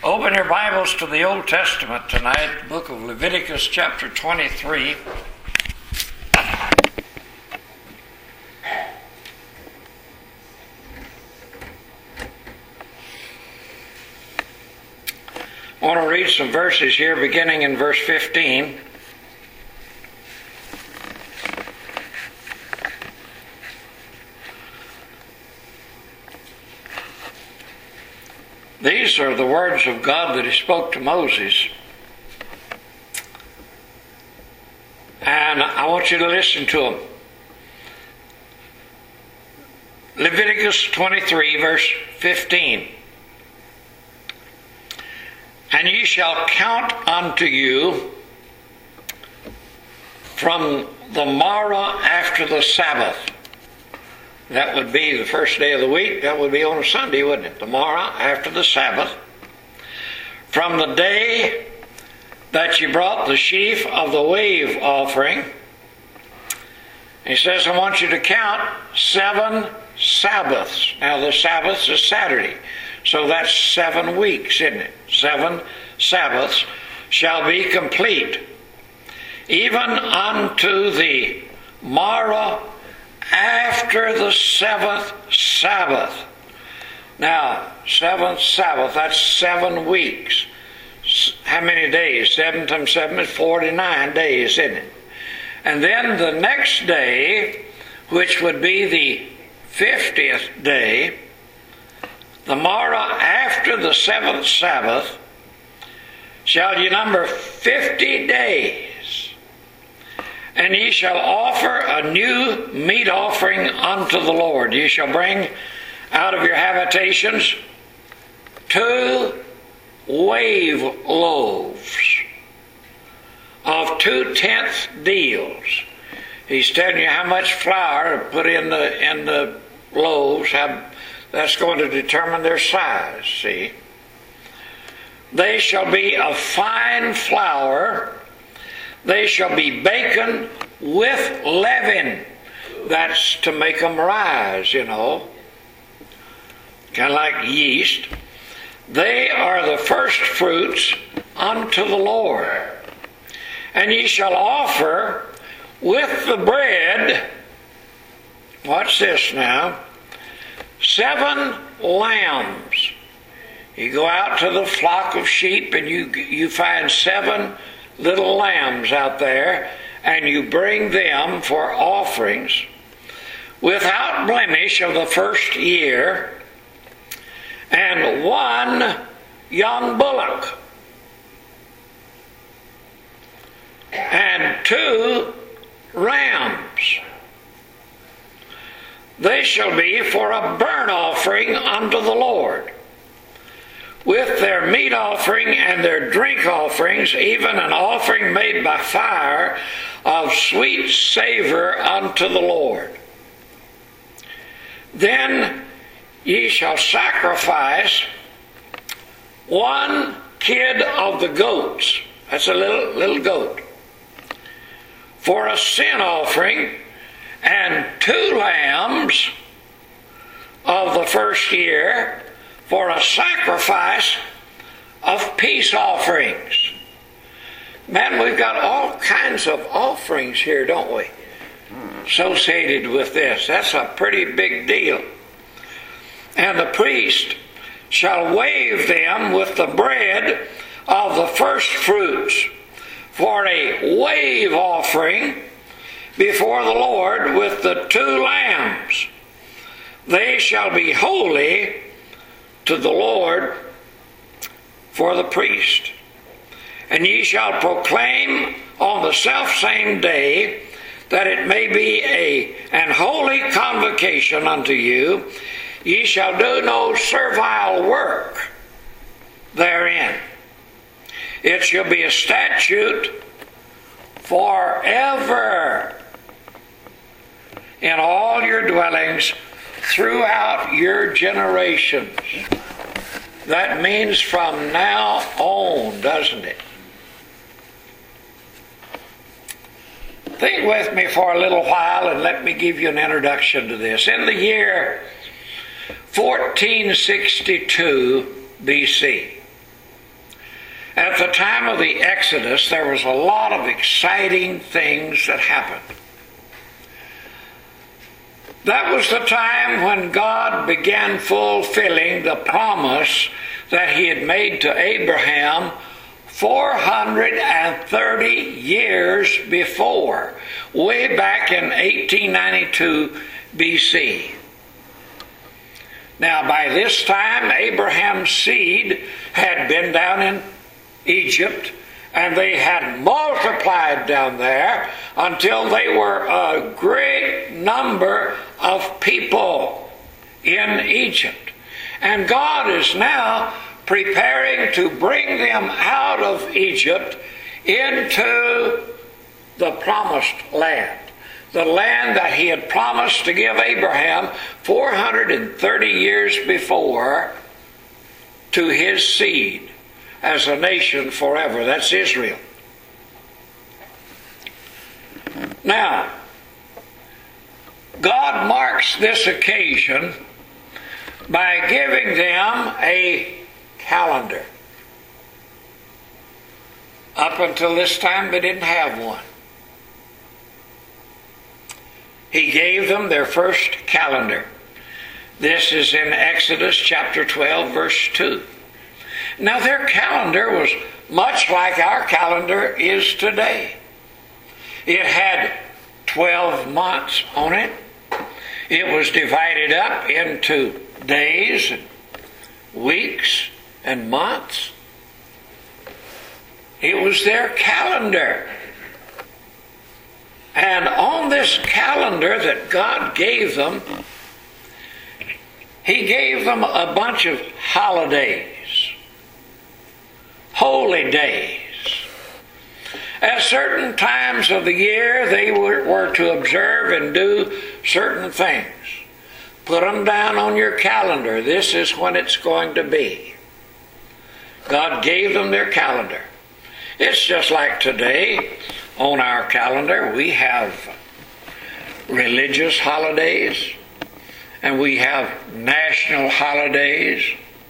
Open your Bibles to the Old Testament tonight, the book of Leviticus chapter 23. I want to read some verses here beginning in verse 15. These are the words of God that He spoke to Moses. And I want you to listen to them. Leviticus 23, verse 15. And ye shall count unto you from the morrow after the Sabbath. That would be the first day of the week. That would be on a Sunday, wouldn't it? The morrow after the Sabbath. From the day that you brought the sheaf of the wave offering. He says, I want you to count 7 Sabbaths. Now the Sabbath is Saturday. So that's 7 weeks, isn't it? 7 Sabbaths shall be complete. Even unto the morrow after the 7th Sabbath. Now, 7th Sabbath, that's 7 weeks. How many days? 7 times 7 is 49 days, isn't it? And then the next day, which would be the 50th day, the morrow after the 7th Sabbath, shall ye number 50 days. And ye shall offer a new meat offering unto the Lord. Ye shall bring out of your habitations 2 wave loaves of 2/10 deals. He's telling you how much flour to put in the loaves. That's going to determine their size, see. They shall be of fine flour. They shall be baken with leaven. That's to make them rise, you know. Kind of like yeast. They are the first fruits unto the Lord. And ye shall offer with the bread, watch this now, 7 lambs. You go out to the flock of sheep and you find 7 little lambs out there, and you bring them for offerings without blemish of the first year, and 1 young bullock, and 2 rams. They shall be for a burnt offering unto the Lord, with their meat offering and their drink offerings, even an offering made by fire of sweet savor unto the Lord. Then ye shall sacrifice 1 kid of the goats, that's a little goat, for a sin offering, and 2 lambs of the first year, for a sacrifice of peace offerings. Man, we've got all kinds of offerings here, don't we? Associated with this. That's a pretty big deal. And the priest shall wave them with the bread of the first fruits for a wave offering before the Lord with the 2 lambs. They shall be holy to the Lord for the priest. And ye shall proclaim on the selfsame day that it may be an holy convocation unto you. Ye shall do no servile work therein. It shall be a statute forever in all your dwellings throughout your generations. That means from now on, doesn't it? Think with me for a little while and let me give you an introduction to this. In the year 1462 BC, At the time of the Exodus, there was a lot of exciting things that happened. That was the time when God began fulfilling the promise that he had made to Abraham 430 years before, way back in 1892 BC. Now, by this time, Abraham's seed had been down in Egypt, and they had multiplied down there until they were a great number of people in Egypt. And God is now preparing to bring them out of Egypt into the promised land. The land that he had promised to give Abraham 430 years before to his seed as a nation forever. That's Israel. Now, God marks this occasion by giving them a calendar. Up until this time, they didn't have one. He gave them their first calendar. This is in Exodus chapter 12, verse 2. Now, their calendar was much like our calendar is today. It had 12 months on it. It was divided up into days and weeks and months. It was their calendar. And on this calendar that God gave them, he gave them a bunch of holidays, holy days. At certain times of the year, they were to observe and do certain things. Put them down on your calendar. This is when it's going to be. God gave them their calendar. It's just like today. On our calendar, we have religious holidays, and we have national holidays.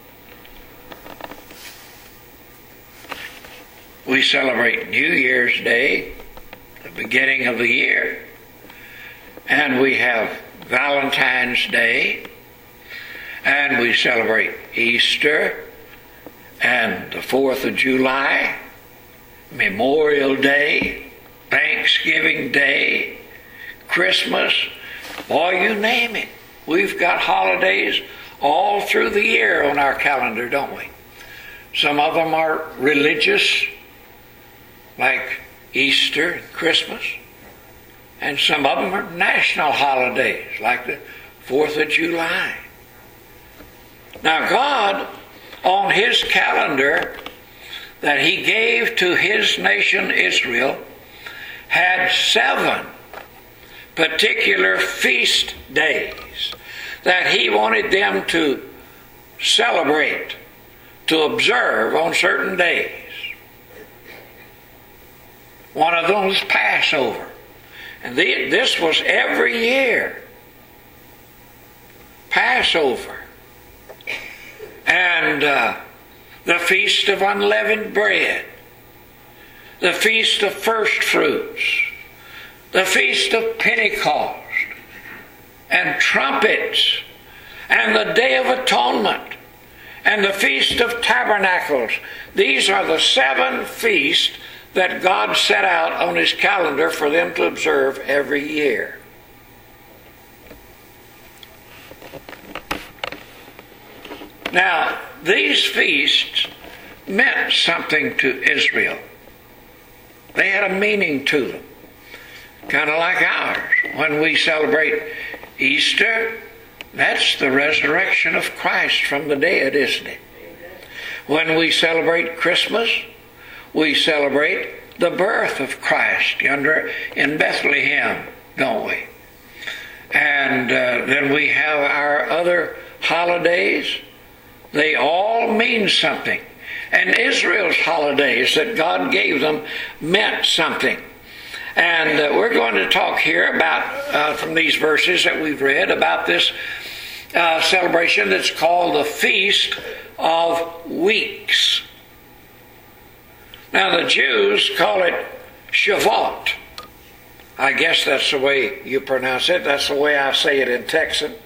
We celebrate New Year's Day, the beginning of the year, and we have Valentine's Day, and we celebrate Easter, and the 4th of July, Memorial Day, Thanksgiving Day, Christmas, boy, you name it. We've got holidays all through the year on our calendar, don't we? Some of them are religious, like Easter and Christmas, and some of them are national holidays, like the 4th of July. Now, God, on his calendar that he gave to his nation Israel, had 7 particular feast days that he wanted them to celebrate, to observe on certain days. One of them was Passover. And this was every year. Passover. And the Feast of Unleavened Bread. The Feast of First Fruits, the Feast of Pentecost, and Trumpets, and the Day of Atonement, and the Feast of Tabernacles. These are the 7 feasts that God set out on his calendar for them to observe every year. Now, these feasts meant something to Israel. They had a meaning to them, kind of like ours. When we celebrate Easter, that's the resurrection of Christ from the dead, isn't it? When we celebrate Christmas, we celebrate the birth of Christ yonder in Bethlehem, don't we? And then we have our other holidays. They all mean something. And Israel's holidays that God gave them meant something. And we're going to talk here about, from these verses that we've read, about this celebration that's called the Feast of Weeks. Now the Jews call it Shavuot. I guess that's the way you pronounce it. That's the way I say it in Texan.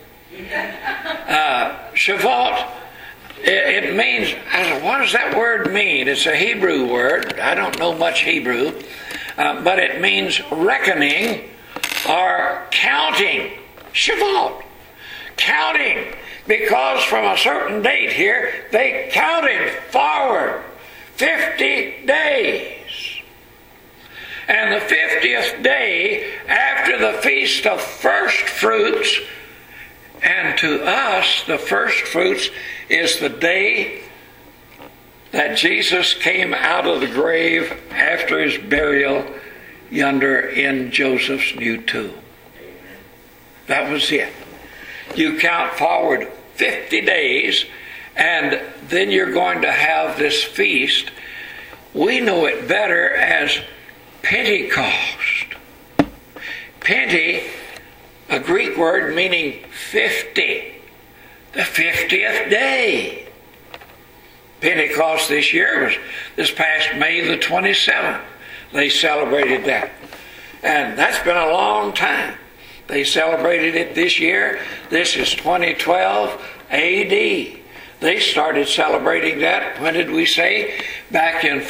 Shavuot, it means, what does that word mean? It's a Hebrew word. I don't know much Hebrew. But it means reckoning or counting. Shavuot. Counting. Because from a certain date here, they counted forward 50 days. And the 50th day after the Feast of First Fruits, and to us the first fruits is the day that Jesus came out of the grave after his burial yonder in Joseph's new tomb. That was it. You count forward 50 days, and then you're going to have this feast. We know it better as Pentecost. Pente, a Greek word meaning 50. The 50th day. Pentecost this year was this past May the 27th. They celebrated that. And that's been a long time. They celebrated it this year. This is 2012 AD. They started celebrating that, when did we say? Back in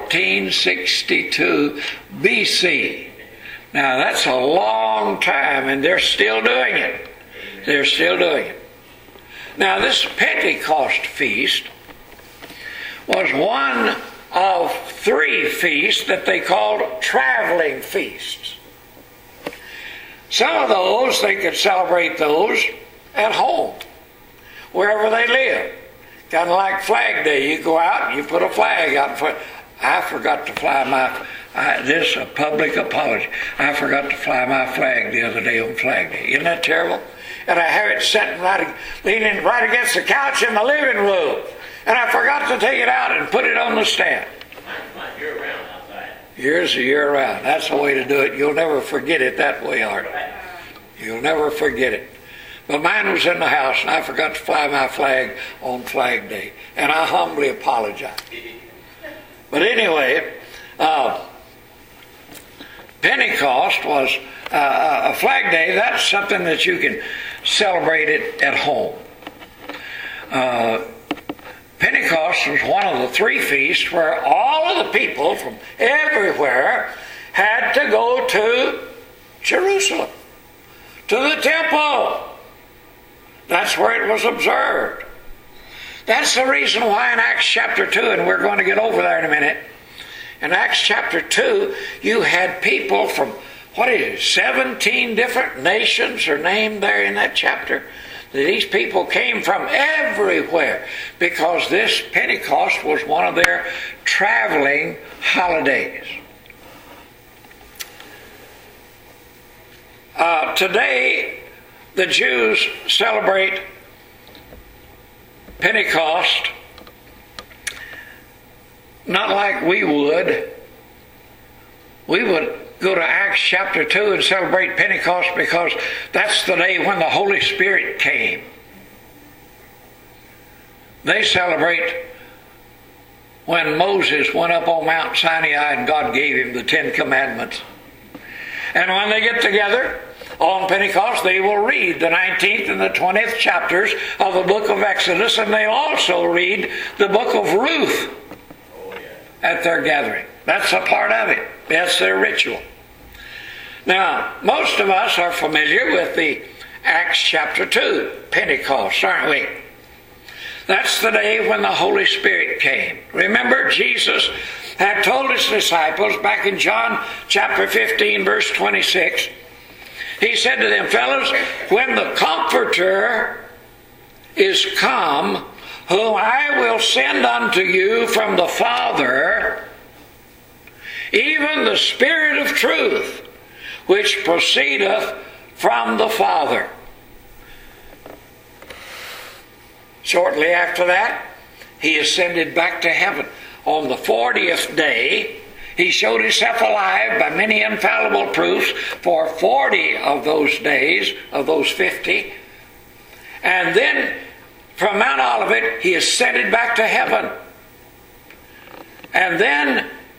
1462 BC. Now that's a long time, and they're still doing it. They're still doing it. Now this Pentecost feast was one of 3 feasts that they called traveling feasts. Some of those, they could celebrate those at home, wherever they live. Kind of like Flag Day. You go out and you put a flag out in front. I forgot to fly this is a public apology. I forgot to fly my flag the other day on Flag Day. Isn't that terrible? And I have it sitting leaning right against the couch in the living room. And I forgot to take it out and put it on the stand. Mine's year-round outside. Yours is year-round. That's the way to do it. You'll never forget it that way, Art. You'll never forget it. But mine was in the house, and I forgot to fly my flag on Flag Day. And I humbly apologize. But anyway, Pentecost was a Flag Day. That's something that you can celebrate it at home. Pentecost was one of the 3 feasts where all of the people from everywhere had to go to Jerusalem, to the temple. That's where it was observed. That's the reason why in Acts chapter 2, and we're going to get over there in a minute, in Acts chapter 2, you had people from, 17 different nations are named there in that chapter. These people came from everywhere because this Pentecost was one of their traveling holidays. Today, the Jews celebrate Pentecost not like we would. We would go to Acts chapter 2 and celebrate Pentecost because that's the day when the Holy Spirit came. They celebrate when Moses went up on Mount Sinai and God gave him the 10 Commandments. And when they get together on Pentecost, they will read the 19th and the 20th chapters of the book of Exodus, and they'll also read the book of Ruth at their gathering. That's a part of it. That's their ritual. Now, most of us are familiar with the Acts chapter 2, Pentecost, aren't we? That's the day when the Holy Spirit came. Remember, Jesus had told his disciples back in John chapter 15, verse 26, he said to them, fellows, when the Comforter is come, whom I will send unto you from the Father, even the Spirit of truth, which proceedeth from the Father. Shortly after that, he ascended back to heaven. On the 40th day, he showed himself alive by many infallible proofs for 40 of those days, of those 50. And then from Mount Olivet, he ascended back to heaven. And then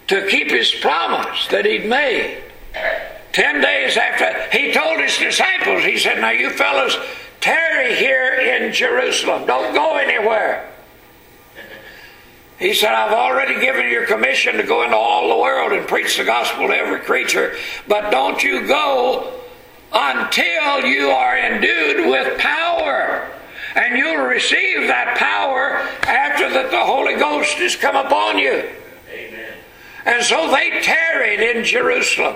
to keep his promise that he'd made. 10 days after, he told his disciples, he said, now you fellas, tarry here in Jerusalem. Don't go anywhere. He said, I've already given you commission to go into all the world and preach the gospel to every creature, but don't you go until you are endued with power. And you'll receive that power after that the Holy Ghost has come upon you. Amen. And so they tarried in Jerusalem.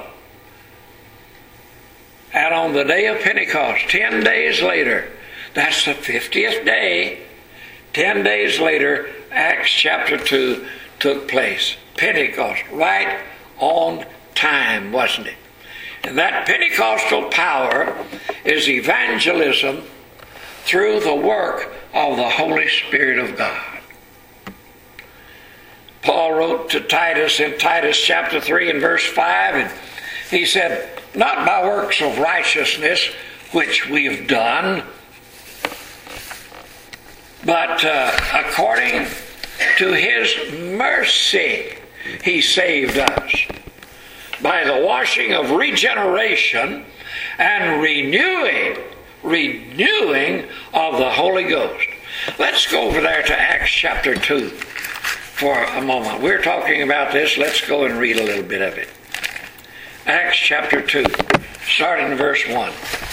And on the day of Pentecost, 10 days later, that's the 50th day, 10 days later, Acts chapter 2 took place. Pentecost, right on time, wasn't it? And that Pentecostal power is evangelism through the work of the Holy Spirit of God. Paul wrote to Titus in Titus chapter 3 and verse 5, and he said, not by works of righteousness which we've done, but according to his mercy he saved us by the washing of regeneration and renewing of the Holy Ghost. Let's go over there to Acts chapter 2 for a moment. We're talking about this. Let's go and read a little bit of it. Acts chapter 2, starting in verse 1.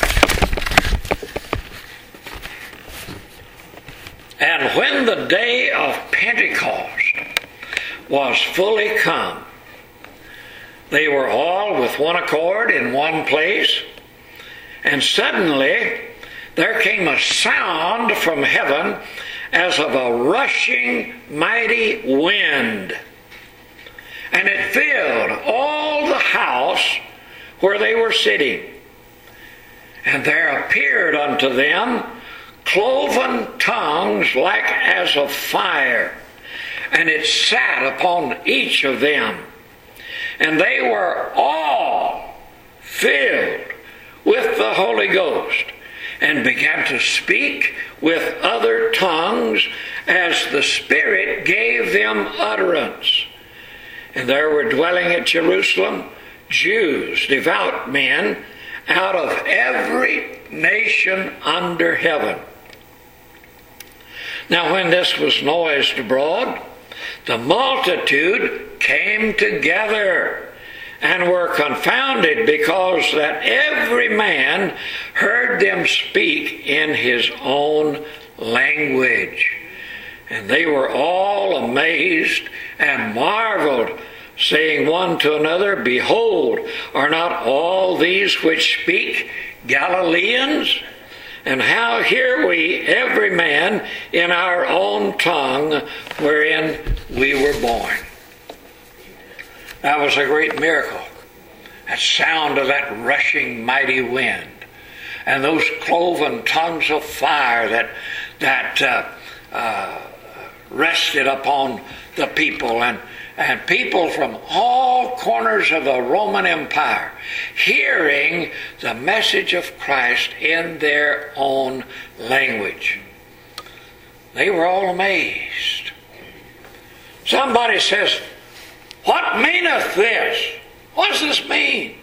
And when the day of Pentecost was fully come, they were all with one accord in one place, and suddenly there came a sound from heaven as of a rushing mighty wind, and it filled all the house where they were sitting. And there appeared unto them cloven tongues like as of fire, and it sat upon each of them. And they were all filled with the Holy Ghost, and began to speak with other tongues as the Spirit gave them utterance. And there were dwelling at Jerusalem Jews, devout men, out of every nation under heaven. Now when this was noised abroad, the multitude came together and were confounded, because that every man heard them speak in his own language. And they were all amazed and marveled, saying one to another, Behold, are not all these which speak Galileans? And how hear we every man in our own tongue wherein we were born? That was a great miracle. That sound of that rushing mighty wind, and those cloven tongues of fire that rested upon the people, and people from all corners of the Roman Empire hearing the message of Christ in their own language. They were all amazed. Somebody says, What meaneth this? What does this mean?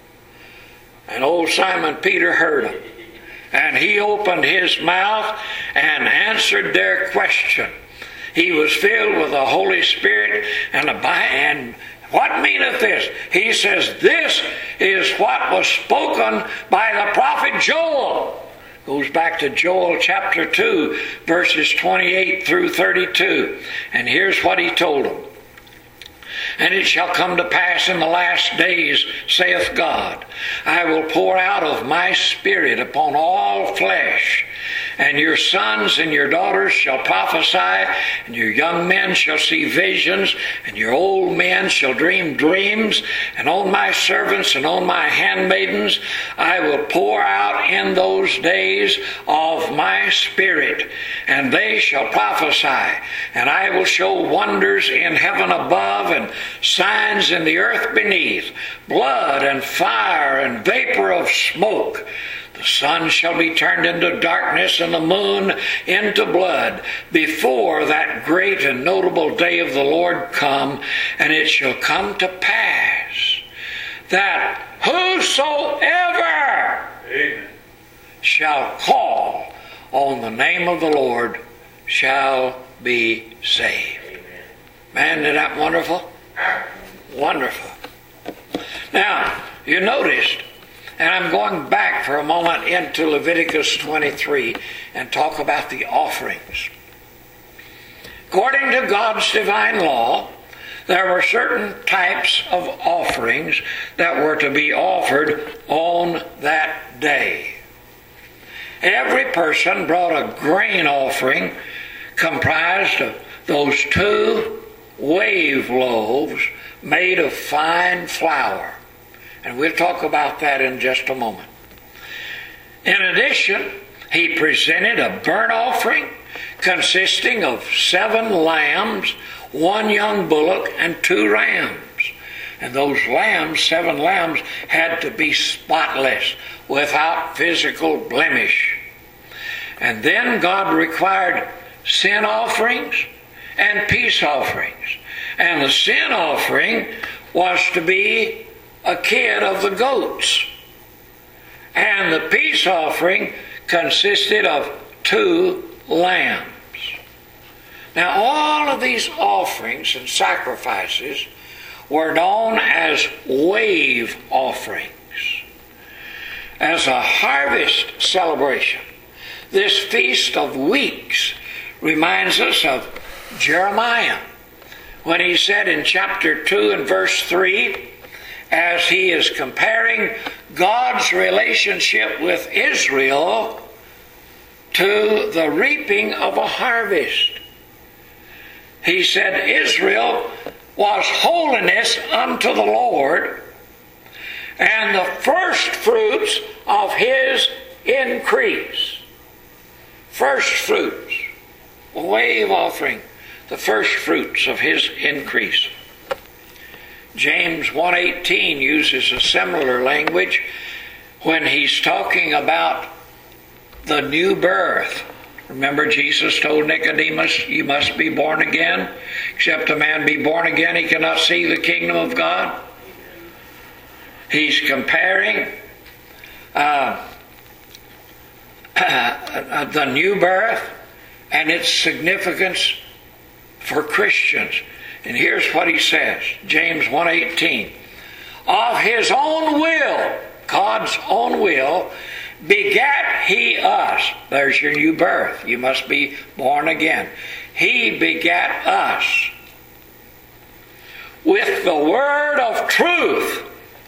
And old Simon Peter heard them, and he opened his mouth and answered their question. He was filled with the Holy Spirit, and what meaneth this? He says, this is what was spoken by the prophet Joel. Goes back to Joel chapter 2, verses 28 through 32. And here's what he told them. And it shall come to pass in the last days, saith God, I will pour out of my Spirit upon all flesh, and your sons and your daughters shall prophesy, and your young men shall see visions, and your old men shall dream dreams, and on my servants and on my handmaidens I will pour out in those days of my Spirit, and they shall prophesy, and I will show wonders in heaven above, and signs in the earth beneath, blood and fire and vapor of smoke. The sun shall be turned into darkness and the moon into blood before that great and notable day of the Lord come. And it shall come to pass that whosoever shall call on the name of the Lord shall be saved. Man, isn't that wonderful? Wonderful. Now, you noticed, and I'm going back for a moment into Leviticus 23 and talk about the offerings. According to God's divine law, there were certain types of offerings that were to be offered on that day. Every person brought a grain offering comprised of those 2 wave loaves made of fine flour. And we'll talk about that in just a moment. In addition, he presented a burnt offering consisting of 7 lambs, 1 young bullock, and 2 rams. And those lambs, 7 lambs, had to be spotless, without physical blemish. And then God required sin offerings and peace offerings. And the sin offering was to be a kid of the goats. And the peace offering consisted of 2 lambs. Now all of these offerings and sacrifices were known as wave offerings. As a harvest celebration, this Feast of Weeks reminds us of Jeremiah when he said in chapter 2 and verse 3, as he is comparing God's relationship with Israel to the reaping of a harvest. He said Israel was holiness unto the Lord, and the first fruits of his increase. First fruits, a wave offering, the first fruits of his increase. James 1:18 uses a similar language when he's talking about the new birth. Remember, Jesus told Nicodemus, you must be born again. Except a man be born again, he cannot see the kingdom of God. He's comparing the new birth and its significance for Christians. And here's what he says, James 1:18. Of his own will, God's own will, begat he us. There's your new birth. You must be born again. He begat us with the word of truth,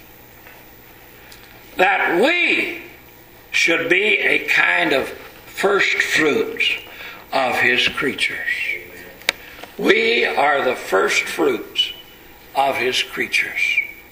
that we should be a kind of first fruits of his creatures. We are the first fruits of his creatures.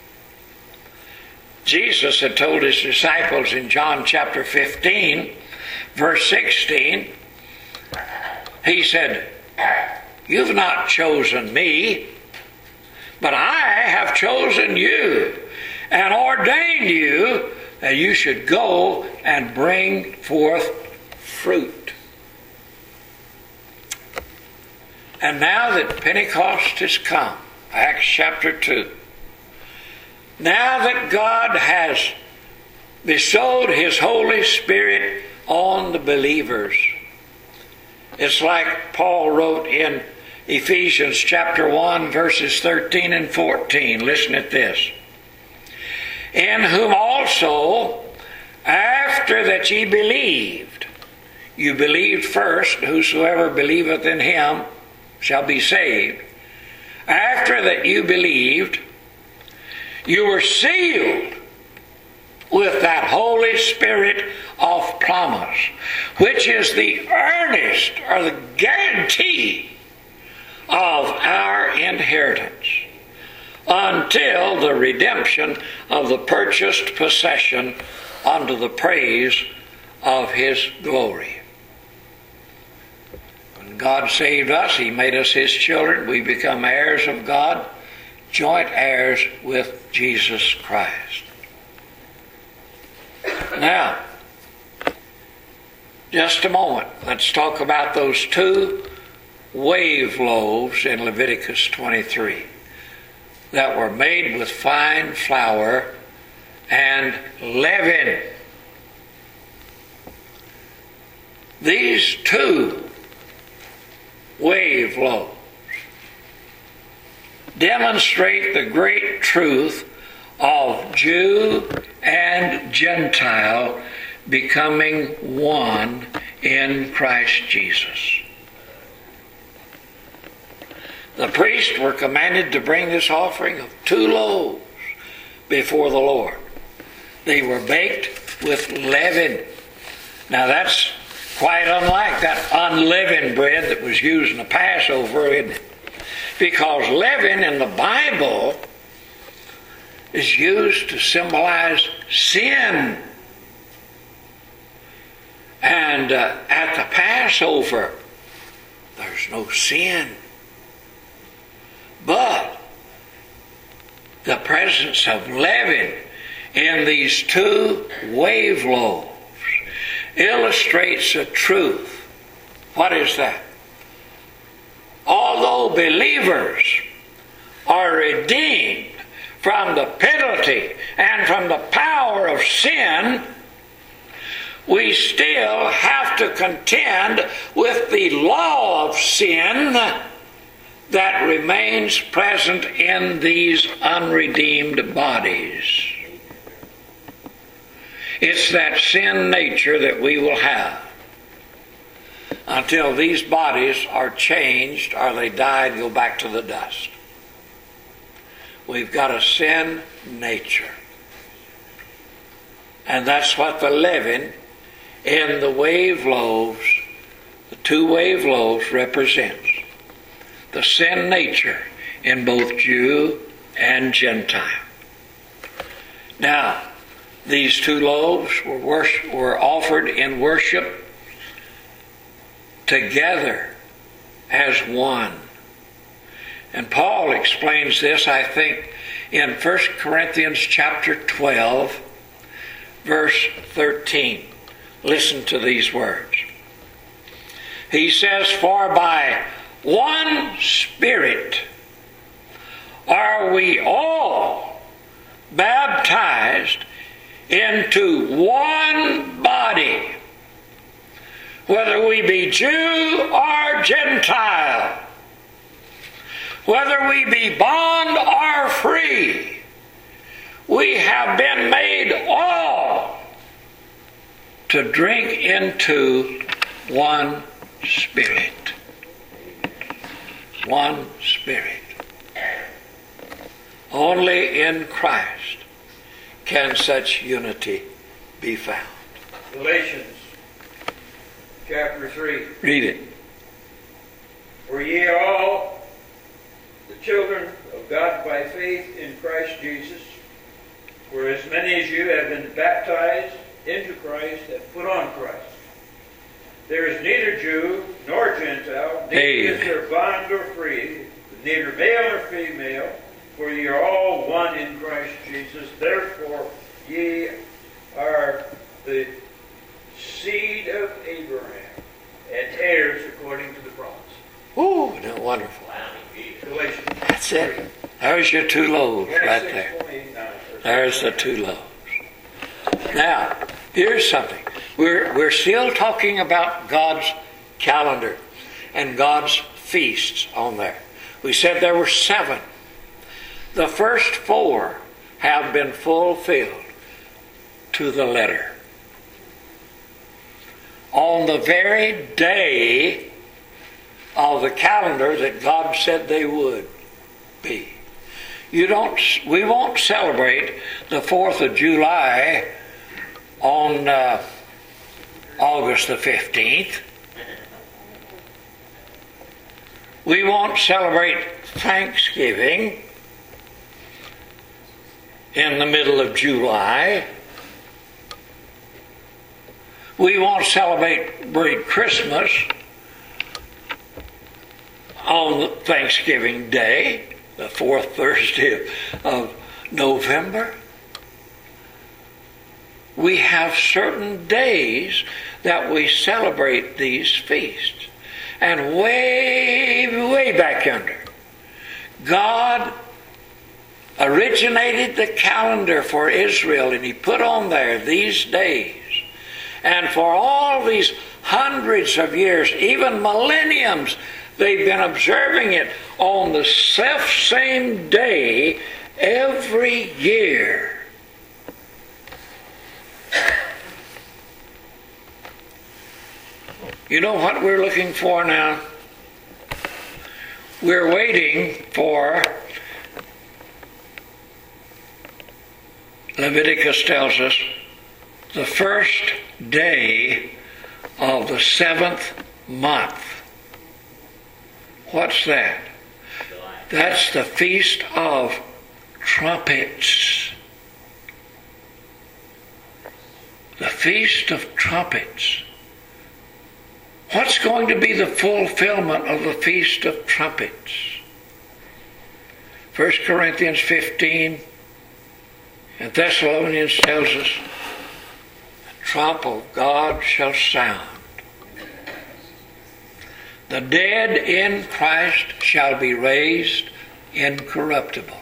Jesus had told his disciples in John chapter 15, verse 16, he said, you've not chosen me, but I have chosen you and ordained you that you should go and bring forth fruit. And now that Pentecost has come, Acts chapter 2, now that God has bestowed his Holy Spirit on the believers, it's like Paul wrote in Ephesians chapter 1, verses 13 and 14. Listen at this. In whom also, after that ye believed, you believed first, whosoever believeth in him shall be saved. After that you believed, you were sealed with that Holy Spirit of promise, which is the earnest or the guarantee of our inheritance until the redemption of the purchased possession unto the praise of his glory. When God saved us, he made us his children. We become heirs of God, joint heirs with Jesus Christ. Now, just a moment. Let's talk about those 2 wave loaves in Leviticus 23 that were made with fine flour and leaven. These 2 wave loaves demonstrate the great truth of Jew and Gentile becoming one in Christ Jesus. The priests were commanded to bring this offering of 2 loaves before the Lord. They were baked with leaven. Now that's quite unlike that unleavened bread that was used in the Passover, isn't it? Because leaven in the Bible is used to symbolize sin. And at the Passover, there's no sin. But the presence of leaven in these 2 wave loaves illustrates a truth. What is that? Although believers are redeemed from the penalty and from the power of sin, we still have to contend with the law of sin that remains present in these unredeemed bodies. It's that sin nature that we will have until these bodies are changed or they die and go back to the dust. We've got a sin nature. And that's what the leaven in the wave loaves, the 2 wave loaves, represents. The sin nature in both Jew and Gentile. Now, these 2 loaves were offered in worship together as one. And Paul explains this, I think, in 1 Corinthians chapter 12, verse 13. Listen to these words. He says, "For by one Spirit are we all baptized into one body, whether we be Jew or Gentile, whether we be bond or free, we have been made all to drink into one Spirit." One Spirit. Only in Christ can such unity be found. Galatians chapter 3. Read it. "For ye are all the children of God by faith in Christ Jesus. For as many as you have been baptized into Christ have put on Christ. There is neither Jew nor Gentile, neither is there bond or free, neither male nor female, for ye are all one in Christ Jesus. Therefore ye are the seed of Abraham, and heirs according to the promise." Ooh, isn't that wonderful? Galatians. That's it. There's your 2 loaves right there. 26:29. There's the 2 loaves. Now, here's something. We're still talking about God's calendar and God's feasts on there. We said there were 7. The first 4 have been fulfilled to the letter. On the very day of the calendar that God said they would be. We won't celebrate the 4th of July on August the 15th. We won't celebrate Thanksgiving in the middle of July. We won't celebrate Christmas on Thanksgiving Day, the 4th Thursday of November. We have certain days that we celebrate these feasts. And way, way back yonder, God originated the calendar for Israel, and He put on there these days. And for all these hundreds of years, even millenniums, they've been observing it on the self-same day every year. You know what we're looking for now? We're waiting for, Leviticus tells us, the first day of the 7th month. What's that? That's the Feast of Trumpets. The Feast of Trumpets. What's going to be the fulfillment of the Feast of Trumpets? 1 Corinthians 15 and Thessalonians tells us, the trump of God shall sound. The dead in Christ shall be raised incorruptible.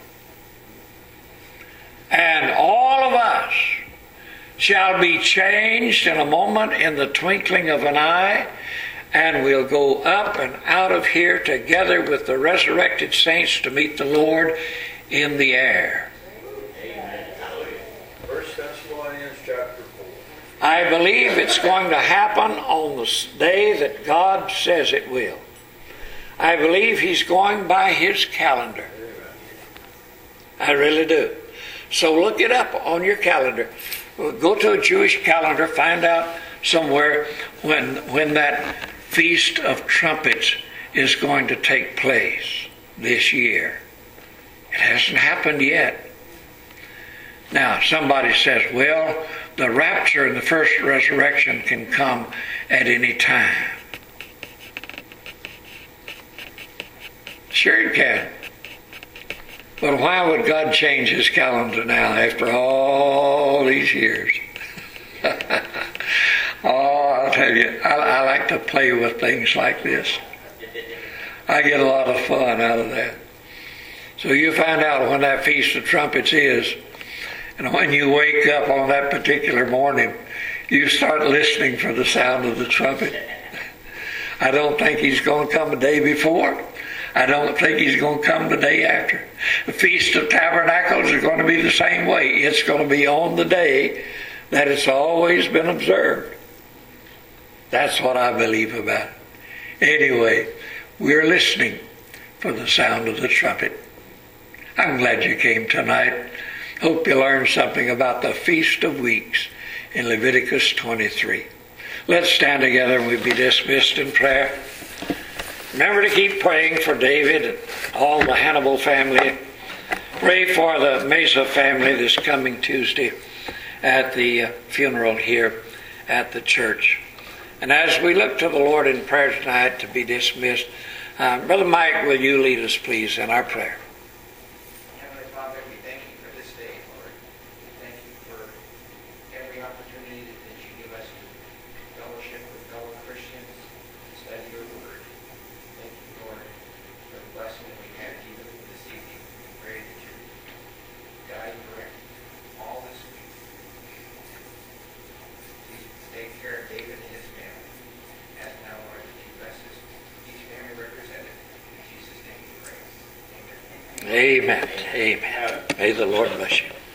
And all of us shall be changed in a moment, in the twinkling of an eye, and we'll go up and out of here together with the resurrected saints to meet the Lord in the air. Amen. 1 Thessalonians chapter 4. I believe it's going to happen on the day that God says it will. I believe He's going by His calendar. I really do. So look it up on your calendar. Go to a Jewish calendar, find out somewhere when that Feast of Trumpets is going to take place this year. It hasn't happened yet. Now, somebody says, well, the rapture and the first resurrection can come at any time. Sure it can. But why would God change His calendar now after all these years? Oh, I'll tell you, I like to play with things like this. I get a lot of fun out of that. So you find out when that Feast of Trumpets is, and when you wake up on that particular morning, you start listening for the sound of the trumpet. I don't think He's going to come a day before. I don't think He's going to come the day after. The Feast of Tabernacles is going to be the same way. It's going to be on the day that it's always been observed. That's what I believe about it. Anyway, we're listening for the sound of the trumpet. I'm glad you came tonight. Hope you learned something about the Feast of Weeks in Leviticus 23. Let's stand together and we'll be dismissed in prayer. Remember to keep praying for David and all the Hannibal family. Pray for the Mesa family this coming Tuesday at the funeral here at the church. And as we look to the Lord in prayer tonight to be dismissed, Brother Mike, will you lead us please in our prayer? Heavenly Father, we thank you for this day, Lord. We thank you for every opportunity that you give us to fellowship with fellow Christians, to study your word. Thank you, Lord, for the blessing that we had even this evening. We pray that you guide and direct all this week. Please take care of David and his family. As now, Lord, that you bless us, each family represented. In Jesus' name we pray. Amen. Amen. Amen. May the Lord bless you.